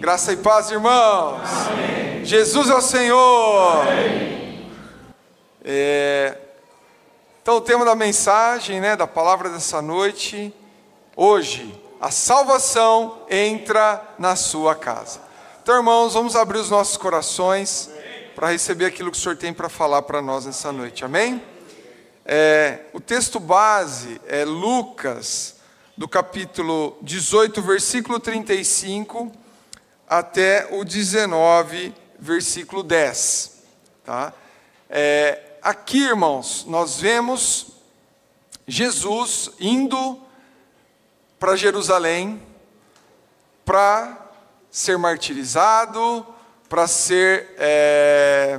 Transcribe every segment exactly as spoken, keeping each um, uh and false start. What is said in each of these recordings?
Graça e paz, irmãos. Amém. Jesus é o Senhor. É... Então, o tema da mensagem, né, da palavra dessa noite, hoje, a salvação entra na sua casa. Então, irmãos, vamos abrir os nossos corações para receber aquilo que o Senhor tem para falar para nós nessa noite. Amém? É... O texto base é Lucas, do capítulo dezoito, versículo trinta e cinco, até o dezenove, versículo dez. Tá? É, aqui, irmãos, nós vemos Jesus indo para Jerusalém para ser martirizado, para ser é,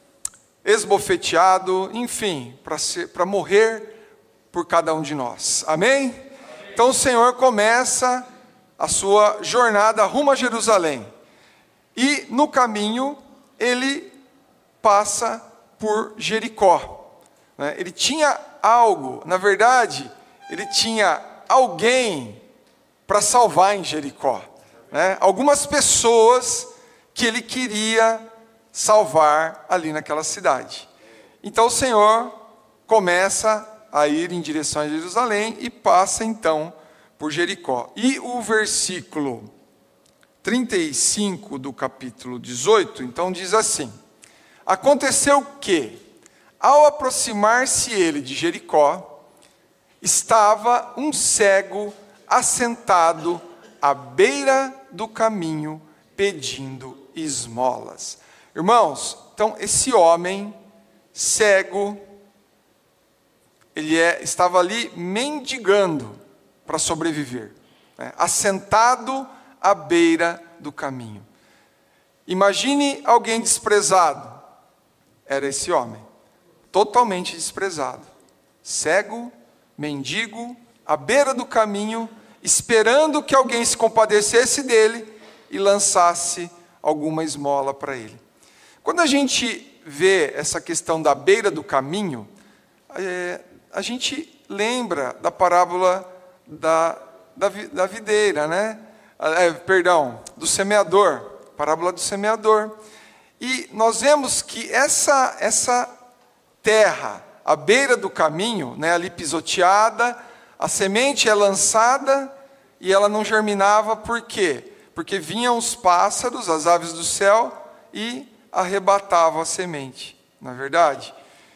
esbofeteado, enfim, para ser, para morrer por cada um de nós. Amém? Então o Senhor começa a sua jornada rumo a Jerusalém. E no caminho ele passa por Jericó. Ele tinha algo, na verdade, ele tinha alguém para salvar em Jericó. Algumas pessoas que ele queria salvar ali naquela cidade. Então o Senhor começa a ir em direção a Jerusalém e passa então por Jericó. E o versículo trinta e cinco do capítulo dezoito, então diz assim: aconteceu que, ao aproximar-se ele de Jericó, estava um cego assentado à beira do caminho, pedindo esmolas. Irmãos, então esse homem cego, ele é, estava ali mendigando para sobreviver, né? Assentado à beira do caminho. Imagine alguém desprezado. Era esse homem, totalmente desprezado, cego, mendigo, à beira do caminho, esperando que alguém se compadecesse dele e lançasse alguma esmola para ele. Quando a gente vê essa questão da beira do caminho, é, a gente lembra da parábola da, da, da videira, né? É, perdão, do semeador, parábola do semeador. E nós vemos que essa, essa terra, à beira do caminho, né, ali pisoteada, a semente é lançada e ela não germinava. Por quê? Porque vinham os pássaros, as aves do céu, e arrebatavam a semente, não é verdade?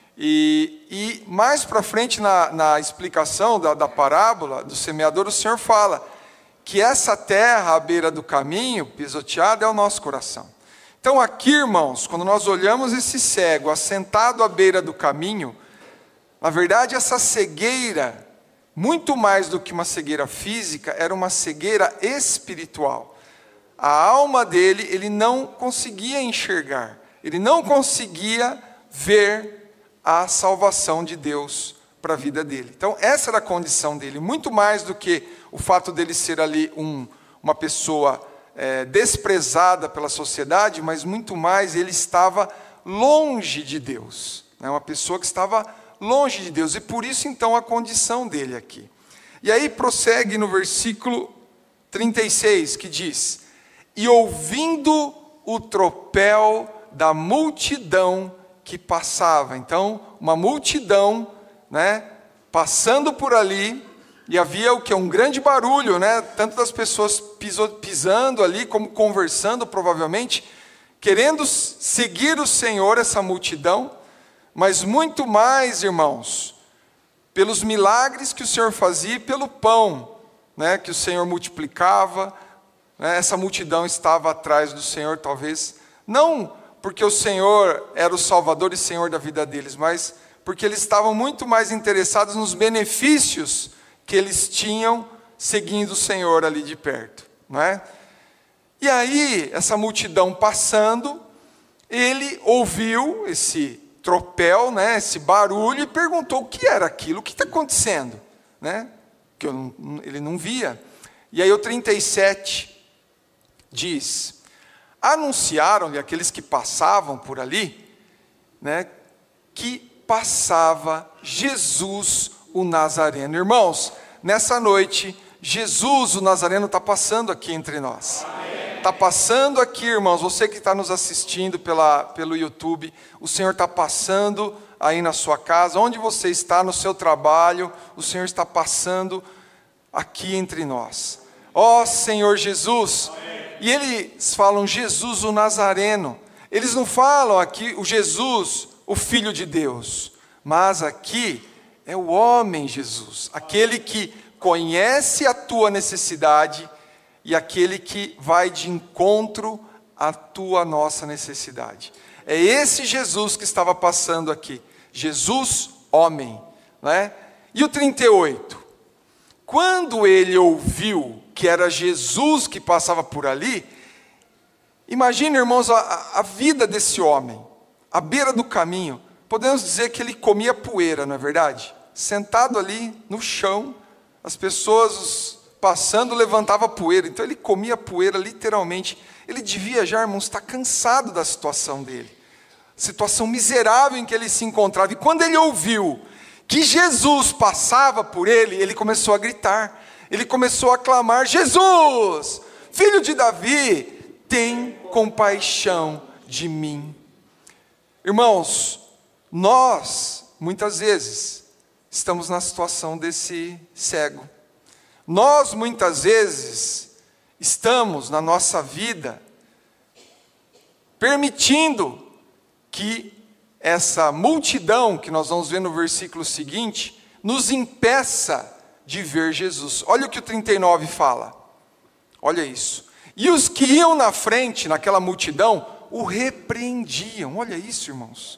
E, e mais para frente na, na explicação da, da parábola do semeador, o Senhor fala que essa terra à beira do caminho, pisoteada, é o nosso coração. Então aqui, irmãos, quando nós olhamos esse cego assentado à beira do caminho, na verdade essa cegueira, muito mais do que uma cegueira física, era uma cegueira espiritual. A alma dele, ele não conseguia enxergar, ele não conseguia ver a salvação de Deus para a vida dele. Então essa era a condição dele, muito mais do que o fato dele ser ali um, uma pessoa é, desprezada pela sociedade, mas muito mais ele estava longe de Deus, né? Uma pessoa que estava longe de Deus, e por isso então a condição dele aqui. E aí prossegue no versículo trinta e seis, que diz: e ouvindo o tropel da multidão que passava. Então, uma multidão, né, passando por ali, e havia o que? Um grande barulho, né, tanto das pessoas piso, pisando ali, como conversando, provavelmente, querendo seguir o Senhor, essa multidão, mas muito mais, irmãos, pelos milagres que o Senhor fazia e pelo pão, né, que o Senhor multiplicava, né, essa multidão estava atrás do Senhor, talvez, não porque o Senhor era o Salvador e Senhor da vida deles, mas porque eles estavam muito mais interessados nos benefícios que eles tinham seguindo o Senhor ali de perto, não é? E aí, essa multidão passando, ele ouviu esse tropel, né, esse barulho, e perguntou o que era aquilo, o que está acontecendo, né? Que eu não, ele não via. E aí o trinta e sete diz: anunciaram-lhe aqueles que passavam por ali, né, que passava Jesus o Nazareno. Irmãos, nessa noite, Jesus o Nazareno está passando aqui entre nós. Amém. está passando aqui, irmãos, você que está nos assistindo pela, pelo YouTube, o Senhor está passando aí na sua casa, onde você está, no seu trabalho, o Senhor está passando aqui entre nós. Ó oh, Senhor Jesus, e eles falam Jesus o Nazareno, eles não falam aqui o Jesus, o Filho de Deus, mas aqui é o homem Jesus, aquele que conhece a tua necessidade e aquele que vai de encontro à tua nossa necessidade. É esse Jesus que estava passando aqui, Jesus homem, né? E o trinta e oito, quando ele ouviu que era Jesus que passava por ali, imagine, irmãos, a, a vida desse homem, à beira do caminho, podemos dizer que ele comia poeira, não é verdade? Sentado ali no chão, as pessoas passando levantavam poeira, então ele comia poeira literalmente. Ele devia já, irmãos, estar cansado da situação dele, situação miserável em que ele se encontrava. E quando ele ouviu que Jesus passava por ele, ele começou a gritar, ele começou a clamar: Jesus, filho de Davi, tem compaixão de mim. Irmãos, nós, muitas vezes, estamos na situação desse cego. Nós, muitas vezes, estamos na nossa vida permitindo que essa multidão, que nós vamos ver no versículo seguinte, nos impeça de ver Jesus. Olha o que o trinta e nove fala. Olha isso. E os que iam na frente, naquela multidão, o repreendiam. Olha isso, irmãos.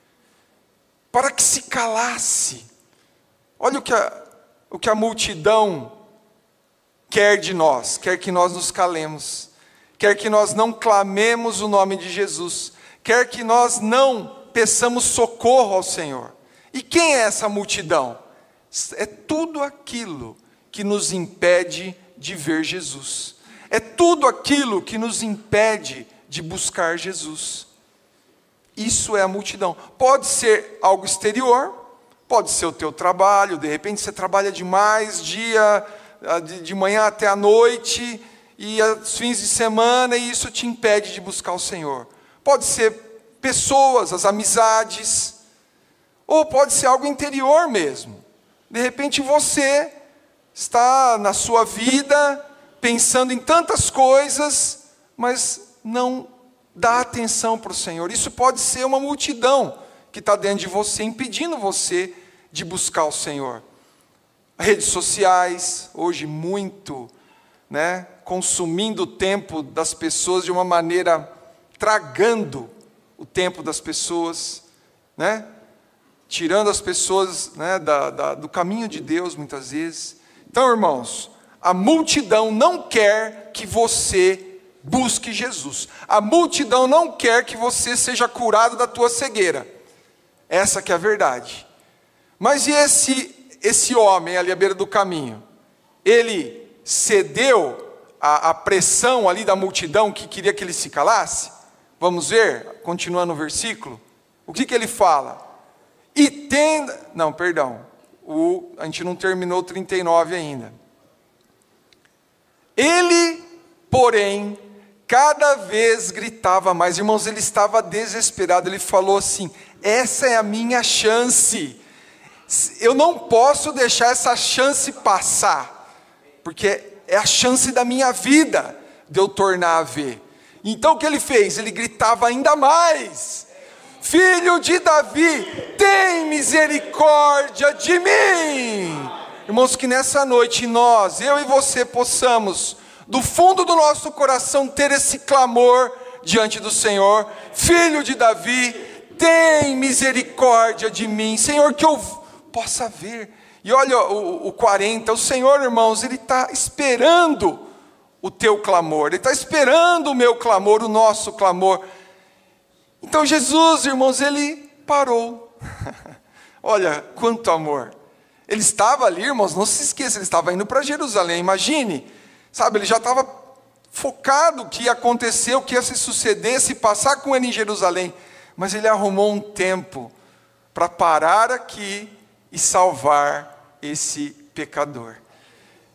Para que se calasse. Olha o que a, o que a multidão quer de nós. Quer que nós nos calemos. Quer que nós não clamemos o nome de Jesus. Quer que nós não peçamos socorro ao Senhor. E quem é essa multidão? É tudo aquilo que nos impede de ver Jesus. É tudo aquilo que nos impede de buscar Jesus. Isso é a multidão. Pode ser algo exterior, pode ser o teu trabalho, de repente você trabalha demais, dia, de manhã até a noite, e aos fins de semana, e isso te impede de buscar o Senhor. Pode ser pessoas, as amizades, ou pode ser algo interior mesmo. De repente você está na sua vida pensando em tantas coisas, mas não dá atenção para o Senhor. Isso pode ser uma multidão que está dentro de você, impedindo você de buscar o Senhor. Redes sociais, hoje muito, né, consumindo o tempo das pessoas de uma maneira, tragando o tempo das pessoas, né? Tirando as pessoas, né, da, da, do caminho de Deus, muitas vezes. Então, irmãos, a multidão não quer que você busque Jesus. A multidão não quer que você seja curado da tua cegueira. Essa que é a verdade. Mas e esse, esse homem ali à beira do caminho? Ele cedeu à, à pressão ali da multidão que queria que ele se calasse? Vamos ver, continuando o versículo. O que, que ele fala? E tenda... Não, perdão. O, a gente não terminou o trinta e nove ainda. Ele, porém, cada vez gritava mais. Irmãos, ele estava desesperado. Ele falou assim: essa é a minha chance. Eu não posso deixar essa chance passar, porque é a chance da minha vida de eu tornar a ver. Então o que ele fez? Ele gritava ainda mais: Filho de Davi, tem misericórdia de mim. Irmãos, que nessa noite nós, eu e você, possamos, do fundo do nosso coração, ter esse clamor diante do Senhor: Filho de Davi, tem misericórdia de mim. Senhor, que eu possa ver. E olha o, o quarenta, o Senhor, irmãos, Ele está esperando o teu clamor, Ele está esperando o meu clamor, o nosso clamor. Então Jesus, irmãos, Ele parou. Olha, quanto amor. Ele estava ali, irmãos, não se esqueça, Ele estava indo para Jerusalém, imagine. Sabe, Ele já estava focado o que ia acontecer, o que ia se suceder, se passar com Ele em Jerusalém. Mas Ele arrumou um tempo para parar aqui e salvar esse pecador.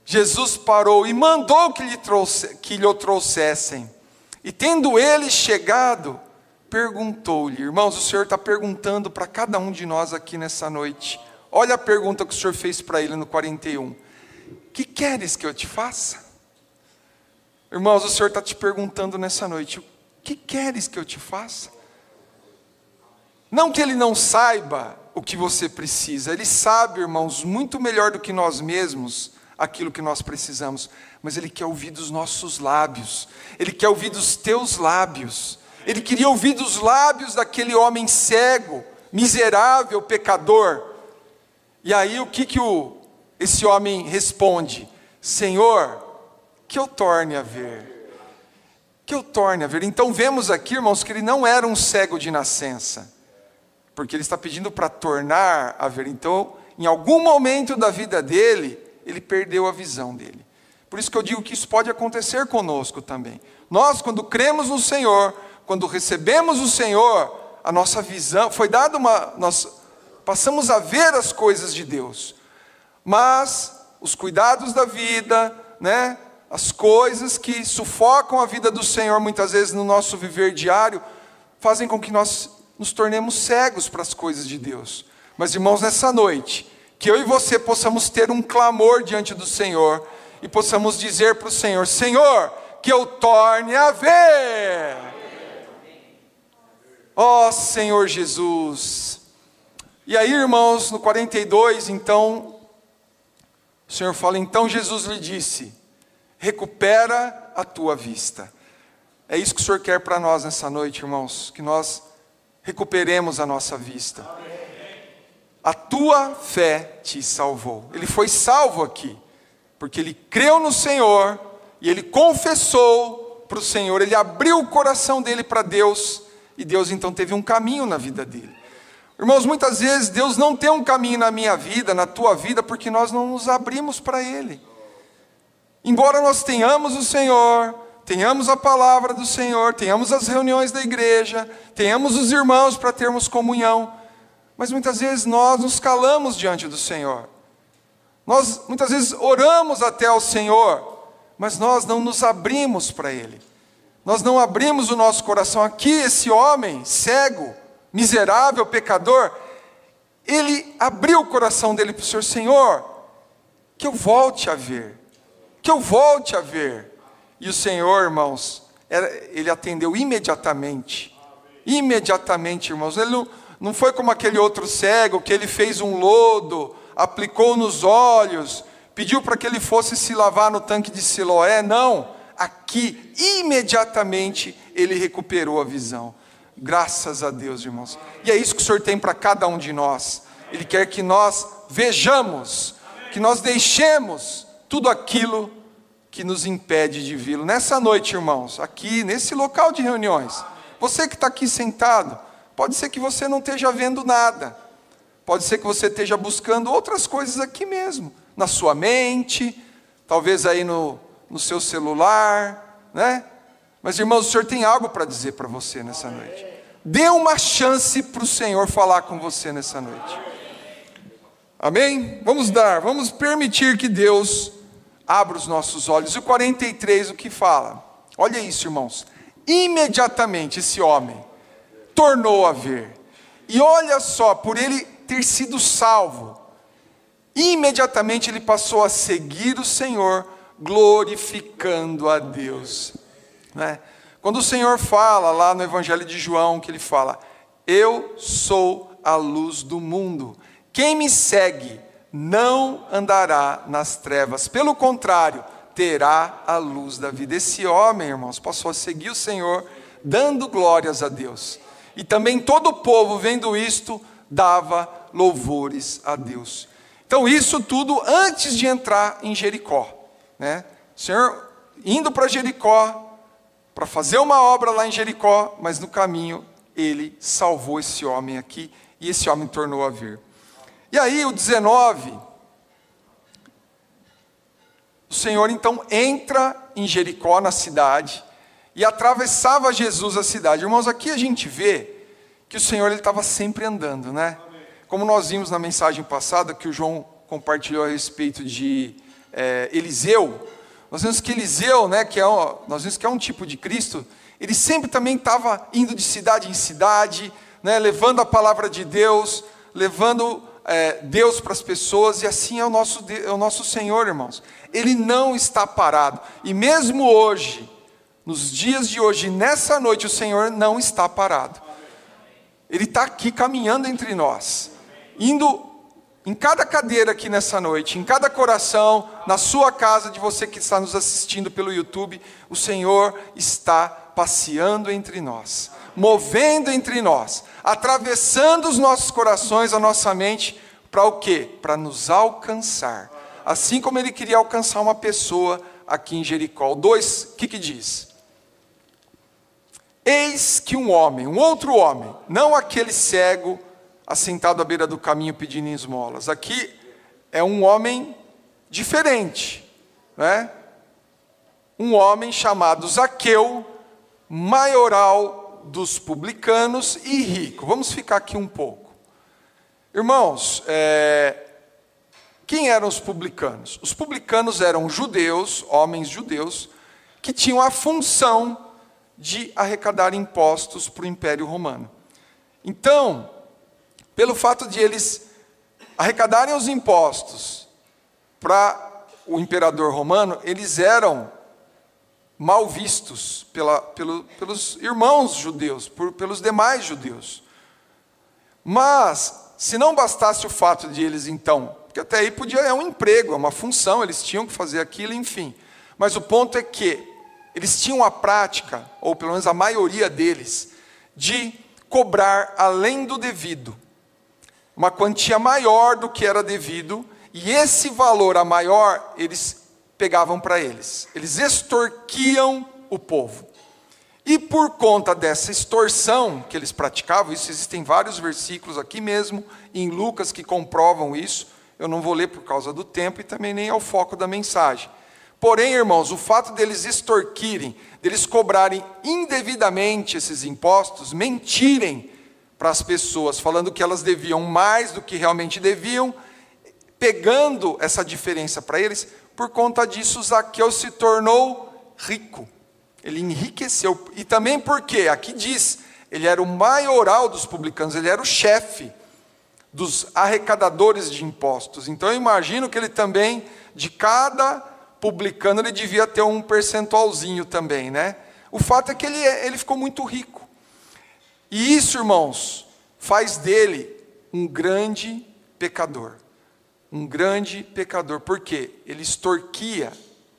Jesus parou e mandou que lhe, trouxe, que lhe o trouxessem. E tendo ele chegado, perguntou-lhe. Irmãos, o Senhor está perguntando para cada um de nós aqui nessa noite. Olha a pergunta que o Senhor fez para ele no quarenta e um. Que queres que eu te faça? Irmãos, o Senhor está te perguntando nessa noite. O que queres que eu te faça? Não que ele não saiba o que você precisa. Ele sabe, irmãos, muito melhor do que nós mesmos, aquilo que nós precisamos. Mas Ele quer ouvir dos nossos lábios. Ele quer ouvir dos teus lábios. Ele queria ouvir dos lábios daquele homem cego, miserável, pecador. E aí o que, que o, esse homem responde? Senhor, que eu torne a ver. Que eu torne a ver. Então vemos aqui, irmãos, que ele não era um cego de nascença. Porque ele está pedindo para tornar a ver. Então, em algum momento da vida dele, ele perdeu a visão dele. Por isso que eu digo que isso pode acontecer conosco também. Nós, quando cremos no Senhor, quando recebemos o Senhor, a nossa visão, foi dada uma, nós passamos a ver as coisas de Deus. Mas os cuidados da vida, né, as coisas que sufocam a vida do Senhor, muitas vezes no nosso viver diário, fazem com que nós nos tornemos cegos para as coisas de Deus. Mas, irmãos, nessa noite, que eu e você possamos ter um clamor diante do Senhor e possamos dizer para o Senhor: Senhor, que eu torne a ver. Ó Senhor Jesus. E aí, irmãos, no quarenta e dois, então, o Senhor fala: então Jesus lhe disse: recupera a tua vista. É isso que o Senhor quer para nós nessa noite, irmãos, que nós recuperemos a nossa vista. A tua fé te salvou. Ele foi salvo aqui, porque ele creu no Senhor, e ele confessou para o Senhor, ele abriu o coração dele para Deus, e Deus então teve um caminho na vida dele. Irmãos, muitas vezes Deus não tem um caminho na minha vida, na tua vida, porque nós não nos abrimos para Ele. Embora nós tenhamos o Senhor, tenhamos a palavra do Senhor, tenhamos as reuniões da igreja, tenhamos os irmãos para termos comunhão, mas muitas vezes nós nos calamos diante do Senhor. Nós muitas vezes oramos até ao Senhor, mas nós não nos abrimos para Ele. Nós não abrimos o nosso coração. Aqui esse homem cego, miserável, pecador, ele abriu o coração dele para o Senhor. Senhor, que eu volte a ver, que eu volte a ver. E o Senhor, irmãos, ele atendeu imediatamente, imediatamente, irmãos. Ele não, não foi como aquele outro cego, que ele fez um lodo, aplicou nos olhos, pediu para que ele fosse se lavar no tanque de Siloé. Não, aqui, imediatamente, ele recuperou a visão. Graças a Deus, irmãos. E é isso que o Senhor tem para cada um de nós. Ele quer que nós vejamos, que nós deixemos tudo aquilo que nos impede de vê-lo. Nessa noite, irmãos, aqui, nesse local de reuniões, você que está aqui sentado, pode ser que você não esteja vendo nada. Pode ser que você esteja buscando outras coisas aqui mesmo, na sua mente, talvez aí no, no seu celular, né? Mas, irmãos, o Senhor tem algo para dizer para você nessa noite. Dê uma chance para o Senhor falar com você nessa noite. Amém? Vamos dar, vamos permitir que Deus abra os nossos olhos. E o quarenta e três, o que fala? Olha isso, irmãos. Imediatamente esse homem tornou a ver. E olha só, por ele ter sido salvo, imediatamente ele passou a seguir o Senhor, glorificando a Deus. Né? Quando o Senhor fala lá no Evangelho de João, que ele fala: eu sou a luz do mundo, quem me segue não andará nas trevas, pelo contrário, terá a luz da vida. Esse homem, irmãos, passou a seguir o Senhor, dando glórias a Deus, e também todo o povo, vendo isto, dava louvores a Deus. Então isso tudo antes de entrar em Jericó, né? O Senhor indo para Jericó, para fazer uma obra lá em Jericó, mas no caminho ele salvou esse homem aqui, e esse homem tornou a ver. E aí o dezenove, o Senhor então entra em Jericó, na cidade, e atravessava Jesus a cidade. Irmãos, aqui a gente vê que o Senhor estava sempre andando, né? Como nós vimos na mensagem passada, que o João compartilhou a respeito de é, Eliseu, nós vemos que Eliseu, né, que é um, nós vemos que é um tipo de Cristo, ele sempre também estava indo de cidade em cidade, né, levando a palavra de Deus, levando é, Deus para as pessoas, e assim é o, nosso, é o nosso Senhor, irmãos. Ele não está parado, e mesmo hoje, nos dias de hoje, nessa noite, o Senhor não está parado. Ele está aqui caminhando entre nós, indo em cada cadeira aqui nessa noite, em cada coração, na sua casa, de você que está nos assistindo pelo YouTube, o Senhor está passeando entre nós, movendo entre nós, atravessando os nossos corações, a nossa mente, para o quê? Para nos alcançar. Assim como Ele queria alcançar uma pessoa aqui em Jericó. O dois, o que que diz? Eis que um homem, um outro homem, não aquele cego, assentado à beira do caminho pedindo esmolas. Aqui é um homem diferente, né? Um homem chamado Zaqueu, maioral dos publicanos e rico. Vamos ficar aqui um pouco. Irmãos, é, quem eram os publicanos? Os publicanos eram judeus, homens judeus, que tinham a função de arrecadar impostos para o Império Romano. Então, pelo fato de eles arrecadarem os impostos para o imperador romano, eles eram mal vistos pela, pelo, pelos irmãos judeus, por, pelos demais judeus. Mas, se não bastasse o fato de eles, então, porque até aí podia, é um emprego, é uma função, eles tinham que fazer aquilo, enfim. Mas o ponto é que eles tinham a prática, ou pelo menos a maioria deles, de cobrar além do devido, uma quantia maior do que era devido, e esse valor a maior, eles pegavam para eles. Eles extorquiam o povo. E por conta dessa extorsão que eles praticavam, isso existem vários versículos aqui mesmo, em Lucas, que comprovam isso, eu não vou ler por causa do tempo, e também nem é o foco da mensagem. Porém, irmãos, o fato deles extorquirem, deles cobrarem indevidamente esses impostos, mentirem para as pessoas, falando que elas deviam mais do que realmente deviam, pegando essa diferença para eles, por conta disso Zaqueu se tornou rico. Ele enriqueceu. E também porque, aqui diz, ele era o maioral dos publicanos, ele era o chefe dos arrecadadores de impostos. Então eu imagino que ele também, de cada publicano, ele devia ter um percentualzinho também, né? O fato é que ele, ele ficou muito rico. E isso, irmãos, faz dele um grande pecador. Um grande pecador. Por quê? Ele extorquia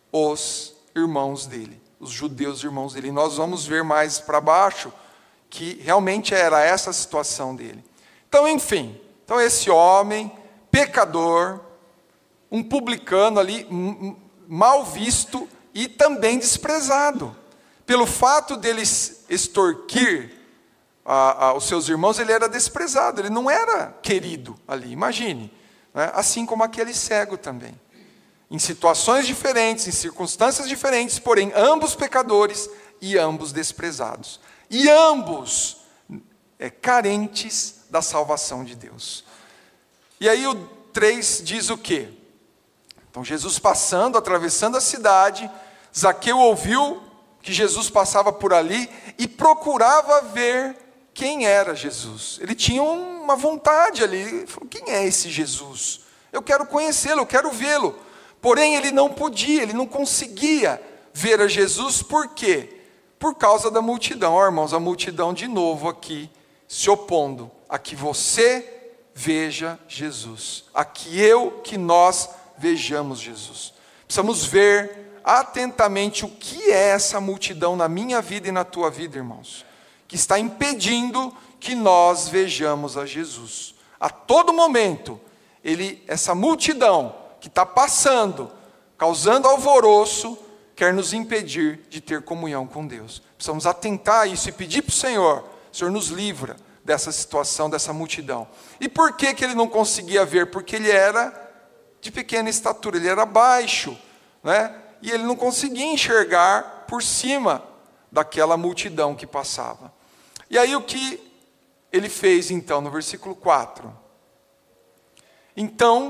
os irmãos dele, os judeus irmãos dele. E nós vamos ver mais para baixo que realmente era essa a situação dele. Então, enfim, então esse homem, pecador, um publicano ali, mal visto e também desprezado. Pelo fato deles extorquir a, a, os seus irmãos, ele era desprezado, ele não era querido ali, imagine. Né? Assim como aquele cego também. Em situações diferentes, em circunstâncias diferentes, porém ambos pecadores e ambos desprezados. E ambos é, carentes da salvação de Deus. E aí o três diz o quê? Então Jesus passando, atravessando a cidade, Zaqueu ouviu que Jesus passava por ali e procurava ver quem era Jesus. Ele tinha uma vontade ali, ele falou, quem é esse Jesus? Eu quero conhecê-lo, eu quero vê-lo. Porém ele não podia, ele não conseguia ver a Jesus, por quê? Por causa da multidão. Ó, irmãos, a multidão de novo aqui, se opondo a que você veja Jesus, a que eu, que nós vejamos Jesus. Precisamos ver atentamente o que é essa multidão na minha vida e na tua vida, irmãos, que está impedindo que nós vejamos a Jesus. A todo momento, ele, essa multidão que está passando, causando alvoroço, quer nos impedir de ter comunhão com Deus. Precisamos atentar a isso e pedir para o Senhor, Senhor, nos livra dessa situação, dessa multidão. E por que que ele não conseguia ver? Porque ele era de pequena estatura, ele era baixo, né? E ele não conseguia enxergar por cima daquela multidão que passava. E aí o que ele fez então, no versículo quatro? Então,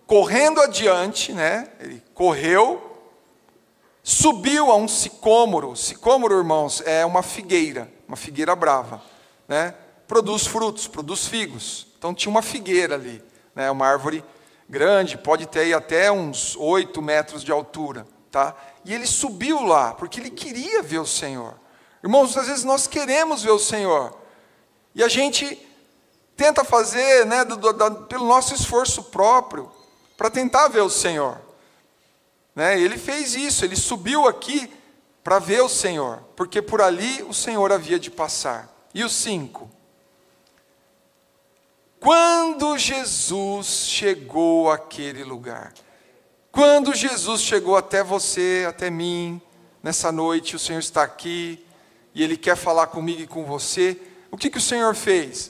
correndo adiante, né? Ele correu, subiu a um sicômoro. Sicômoro, irmãos, é uma figueira, uma figueira brava, né? Produz frutos, produz figos. Então tinha uma figueira ali, né? Uma árvore grande, pode ter aí até uns oito metros de altura, tá? E ele subiu lá, porque ele queria ver o Senhor. Irmãos, às vezes nós queremos ver o Senhor, e a gente tenta fazer, né, do, do, pelo nosso esforço próprio, para tentar ver o Senhor. Né? Ele fez isso, ele subiu aqui para ver o Senhor, porque por ali o Senhor havia de passar. E os cinco? Quando Jesus chegou àquele lugar, quando Jesus chegou até você, até mim, nessa noite, o Senhor está aqui, e Ele quer falar comigo e com você, o que, que o Senhor fez?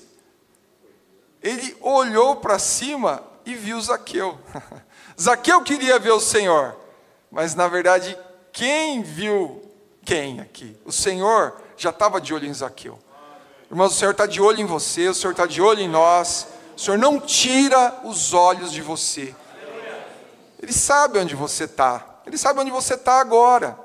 Ele olhou para cima e viu Zaqueu. Zaqueu queria ver o Senhor, mas na verdade, quem viu quem aqui? O Senhor já estava de olho em Zaqueu. Irmãos, o Senhor está de olho em você, o Senhor está de olho em nós. O Senhor não tira os olhos de você. Ele sabe onde você está. Ele sabe onde você está agora.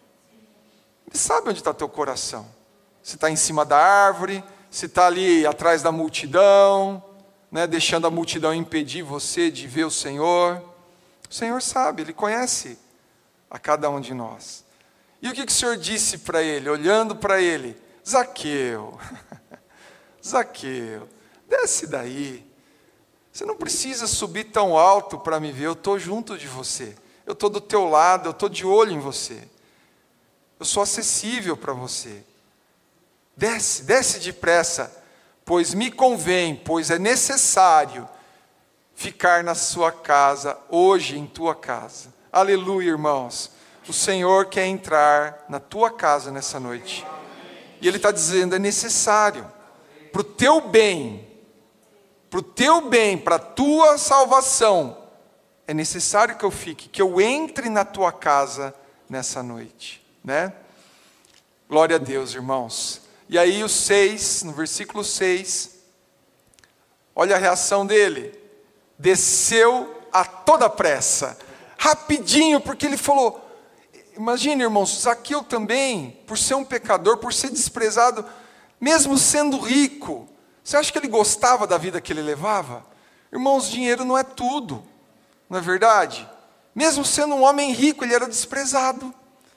Ele sabe onde está teu coração. Se está em cima da árvore, se está ali atrás da multidão, né, deixando a multidão impedir você de ver o Senhor. O Senhor sabe, Ele conhece a cada um de nós. E o que, que o Senhor disse para ele, olhando para ele? Zaqueu, Zaqueu, desce daí. Você não precisa subir tão alto para me ver, eu estou junto de você. Eu estou do teu lado, eu estou de olho em você. Eu sou acessível para você. Desce, desce depressa, pois me convém, pois é necessário ficar na sua casa, hoje em tua casa. Aleluia, irmãos. O Senhor quer entrar na tua casa nessa noite. E Ele está dizendo, é necessário, para o teu bem, para o teu bem, para a tua salvação, é necessário que eu fique, que eu entre na tua casa nessa noite, né? Glória a Deus, irmãos. E aí o seis, no versículo seis, olha a reação dele, desceu a toda pressa, rapidinho, porque ele falou, imagine, irmãos, Zaqueu também, por ser um pecador, por ser desprezado, mesmo sendo rico, você acha que ele gostava da vida que ele levava? Irmãos, dinheiro não é tudo, não é verdade? Mesmo sendo um homem rico, ele era desprezado.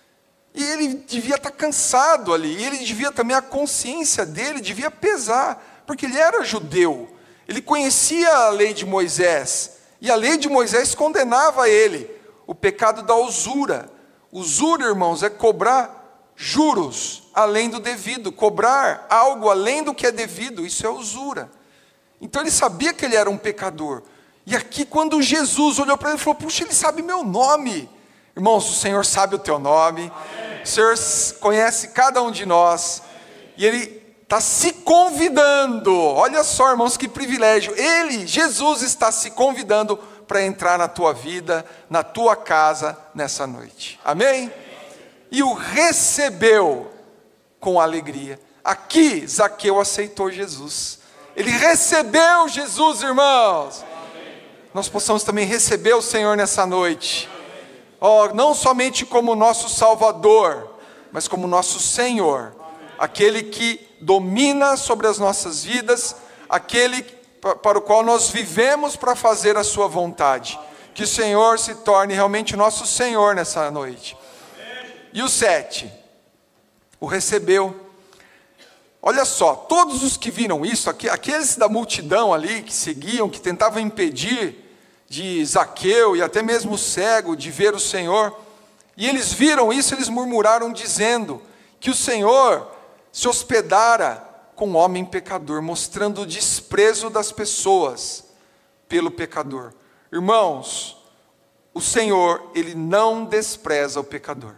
E ele devia estar cansado ali, e ele devia também, a consciência dele devia pesar, porque ele era judeu, ele conhecia a lei de Moisés, e a lei de Moisés condenava ele, o pecado da usura. Usura, irmãos, é cobrar juros além do devido, cobrar algo além do que é devido, isso é usura. Então ele sabia que ele era um pecador, e aqui quando Jesus olhou para ele, ele falou, puxa, ele sabe meu nome. Irmãos, o Senhor sabe o teu nome, amém. O Senhor conhece cada um de nós, amém. E Ele está se convidando, olha só, irmãos, que privilégio, Ele, Jesus, está se convidando para entrar na tua vida, na tua casa, nessa noite, amém? Amém? E o recebeu com alegria. Aqui, Zaqueu aceitou Jesus, ele recebeu Jesus, irmãos, amém. Nós possamos também receber o Senhor nessa noite, oh, não somente como nosso Salvador, mas como nosso Senhor, amém. Aquele que domina sobre as nossas vidas, aquele para o qual nós vivemos para fazer a sua vontade. Que o Senhor se torne realmente nosso Senhor nessa noite. E o sete, o recebeu. Olha só, todos os que viram isso, aqueles da multidão ali, que seguiam, que tentavam impedir de Zaqueu e até mesmo o cego de ver o Senhor, e eles viram isso, eles murmuraram dizendo que o Senhor se hospedara com um homem pecador, mostrando o desprezo das pessoas pelo pecador. Irmãos, o Senhor, Ele não despreza o pecador.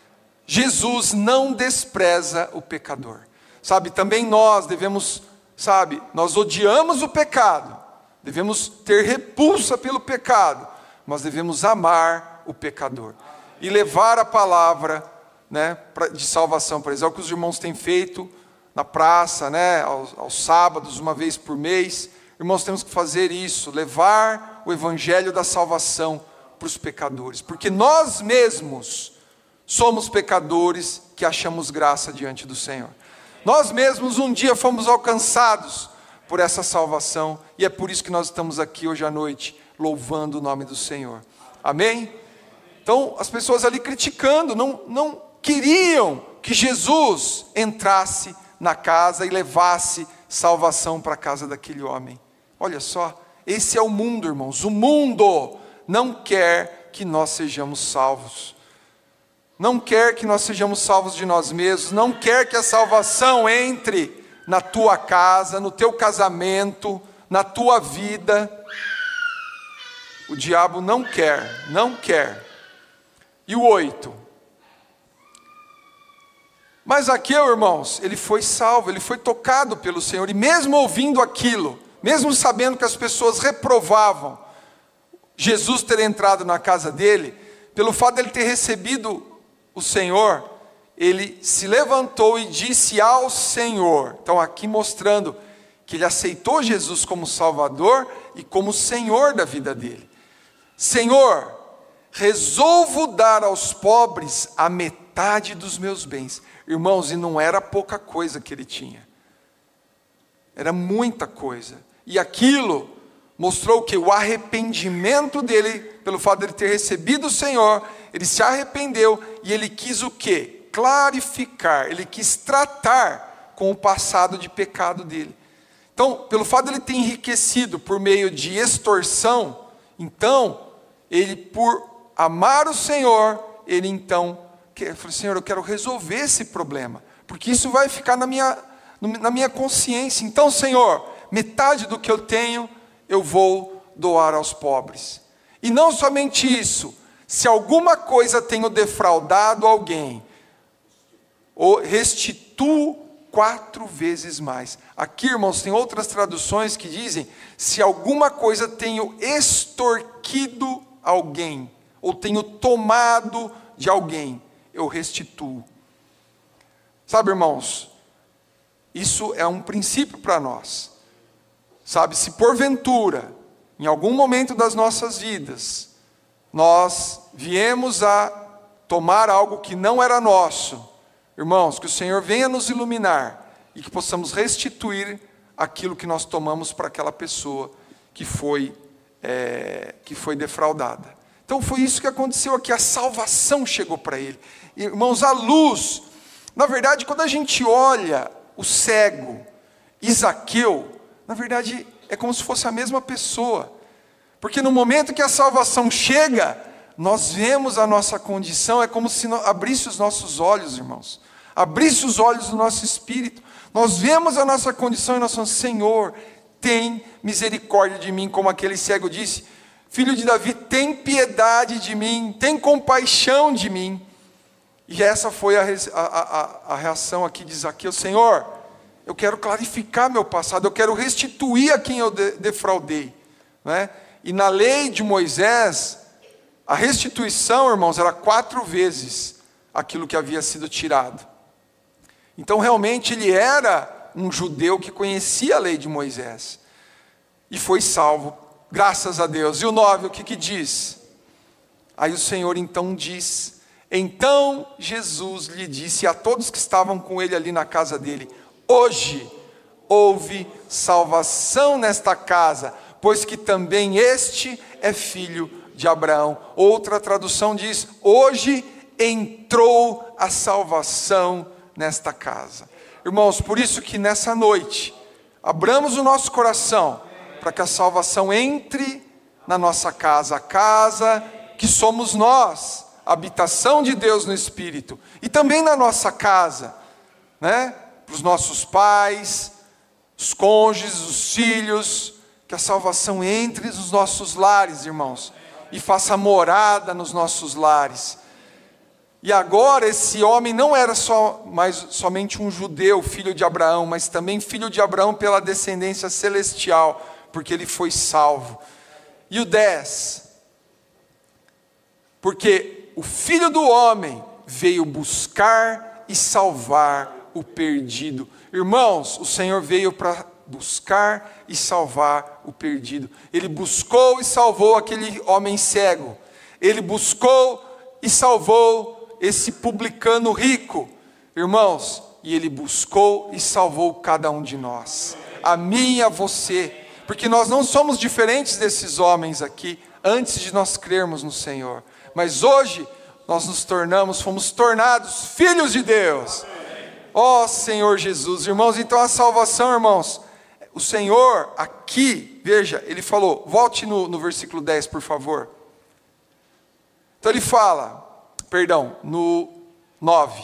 Jesus não despreza o pecador. Sabe, também nós devemos, sabe, nós odiamos o pecado, devemos ter repulsa pelo pecado, mas devemos amar o pecador e levar a palavra, né, de salvação para eles. É o que os irmãos têm feito na praça, né, aos, aos sábados, uma vez por mês. Irmãos, temos que fazer isso, levar levar o evangelho da salvação para os pecadores, porque nós mesmos somos pecadores que achamos graça diante do Senhor. Nós mesmos um dia fomos alcançados por essa salvação, e é por isso que nós estamos aqui hoje à noite, louvando o nome do Senhor. Amém? Então, as pessoas ali criticando, não, não queriam que Jesus entrasse na casa e levasse salvação para a casa daquele homem. Olha só, esse é o mundo, irmãos. O mundo não quer que nós sejamos salvos. Não quer que nós sejamos salvos de nós mesmos. Não quer que a salvação entre na tua casa, no teu casamento, na tua vida. O diabo não quer, não quer. E o oito. Mas Zaqueu, irmãos, ele foi salvo, ele foi tocado pelo Senhor. E mesmo ouvindo aquilo, mesmo sabendo que as pessoas reprovavam Jesus ter entrado na casa dele, pelo fato de ele ter recebido o Senhor, ele se levantou e disse ao Senhor. Então aqui mostrando que ele aceitou Jesus como Salvador e como Senhor da vida dele. Senhor, resolvo dar aos pobres a metade dos meus bens. Irmãos, e não era pouca coisa que ele tinha. Era muita coisa. E aquilo mostrou que o arrependimento dele, pelo fato de ele ter recebido o Senhor, ele se arrependeu e ele quis o quê? Clarificar, ele quis tratar com o passado de pecado dele. Então, pelo fato de ele ter enriquecido por meio de extorsão, então, ele por amar o Senhor, ele então, falou, Senhor, eu quero resolver esse problema, porque isso vai ficar na minha, na minha consciência. Então, Senhor, metade do que eu tenho, eu vou doar aos pobres. E não somente isso, se alguma coisa tenho defraudado alguém, ou restituo quatro vezes mais. Aqui, irmãos, tem outras traduções que dizem, se alguma coisa tenho extorquido alguém, ou tenho tomado de alguém, eu restituo. Sabe, irmãos, isso é um princípio para nós. Sabe, se porventura, em algum momento das nossas vidas, nós viemos a tomar algo que não era nosso, irmãos, que o Senhor venha nos iluminar e que possamos restituir aquilo que nós tomamos para aquela pessoa que foi, é, que foi defraudada. Então foi isso que aconteceu aqui, a salvação chegou para ele. Irmãos, a luz, na verdade, quando a gente olha o cego e Zaqueu, na verdade, é como se fosse a mesma pessoa. Porque no momento que a salvação chega, nós vemos a nossa condição, é como se abrisse os nossos olhos, irmãos. Abrisse os olhos do nosso espírito. Nós vemos a nossa condição e nós falamos, Senhor, tem misericórdia de mim, como aquele cego disse. Filho de Davi, tem piedade de mim, tem compaixão de mim. E essa foi a, a, a, a reação aqui de Zaqueu. Senhor, eu quero clarificar meu passado, eu quero restituir a quem eu de, defraudei. Né? E na lei de Moisés, a restituição, irmãos, era quatro vezes aquilo que havia sido tirado. Então, realmente, ele era um judeu que conhecia a lei de Moisés. E foi salvo, graças a Deus. E o nove, o que que diz? Aí o Senhor então diz, então Jesus lhe disse a todos que estavam com ele ali na casa dele, hoje houve salvação nesta casa, pois que também este é filho de Abraão. Outra tradução diz, hoje entrou a salvação nesta casa. Irmãos, por isso que nessa noite, abramos o nosso coração, para que a salvação entre na nossa casa, a casa que somos nós, a habitação de Deus no Espírito, e também na nossa casa, né? Para os nossos pais, os cônjuges, os filhos, que a salvação entre nos nossos lares, irmãos, e faça morada nos nossos lares. E agora esse homem não era só, mais, somente um judeu, filho de Abraão, mas também filho de Abraão pela descendência celestial, porque ele foi salvo. E o dez, porque o Filho do Homem veio buscar e salvar o perdido. Irmãos, o Senhor veio para buscar e salvar o perdido. Ele buscou e salvou aquele homem cego. Ele buscou e salvou esse publicano rico. Irmãos, e Ele buscou e salvou cada um de nós. A mim e a você. Porque nós não somos diferentes desses homens aqui, antes de nós crermos no Senhor. Mas hoje, nós nos tornamos, fomos tornados filhos de Deus. Ó Senhor Jesus, irmãos, então a salvação, irmãos, o Senhor aqui, veja, Ele falou, volte no, no versículo dez, por favor. Então Ele fala, perdão, no nove.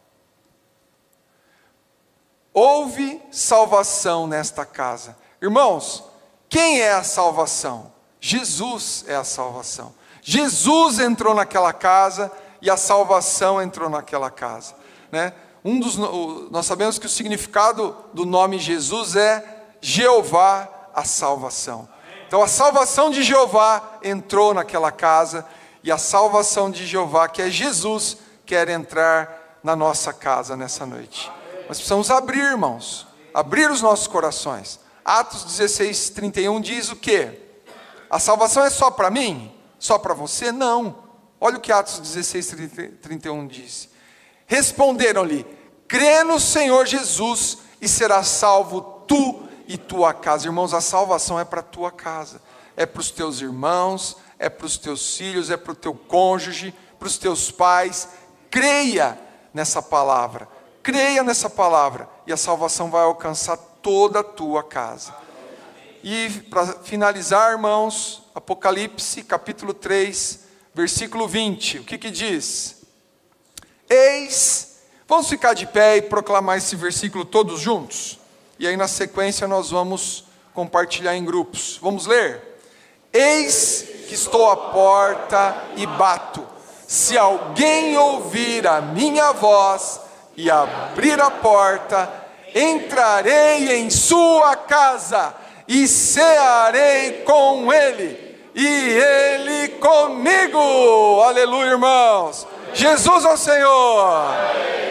Houve salvação nesta casa. Irmãos, quem é a salvação? Jesus é a salvação. Jesus entrou naquela casa e a salvação entrou naquela casa, né? Um dos, nós sabemos que o significado do nome Jesus é Jeová, a salvação. Então a salvação de Jeová entrou naquela casa e a salvação de Jeová, que é Jesus, quer entrar na nossa casa nessa noite. Nós precisamos abrir, irmãos, abrir os nossos corações. Atos dezesseis, trinta e um diz o quê? A salvação é só para mim? Só para você? Não. Olha o que Atos dezesseis, trinta e um diz. Responderam-lhe, crê no Senhor Jesus e serás salvo tu e tua casa. Irmãos, a salvação é para a tua casa. É para os teus irmãos, é para os teus filhos, é para o teu cônjuge, para os teus pais. Creia nessa palavra. Creia nessa palavra e a salvação vai alcançar toda a tua casa. E para finalizar, irmãos, Apocalipse capítulo três, versículo vinte, o que que diz? Eis, vamos ficar de pé e proclamar esse versículo todos juntos? E aí na sequência nós vamos compartilhar em grupos. Vamos ler? Eis que estou à porta e bato. Se alguém ouvir a minha voz e abrir a porta, entrarei em sua casa e cearei com ele, e ele comigo. Aleluia, irmãos. Jesus é o Senhor.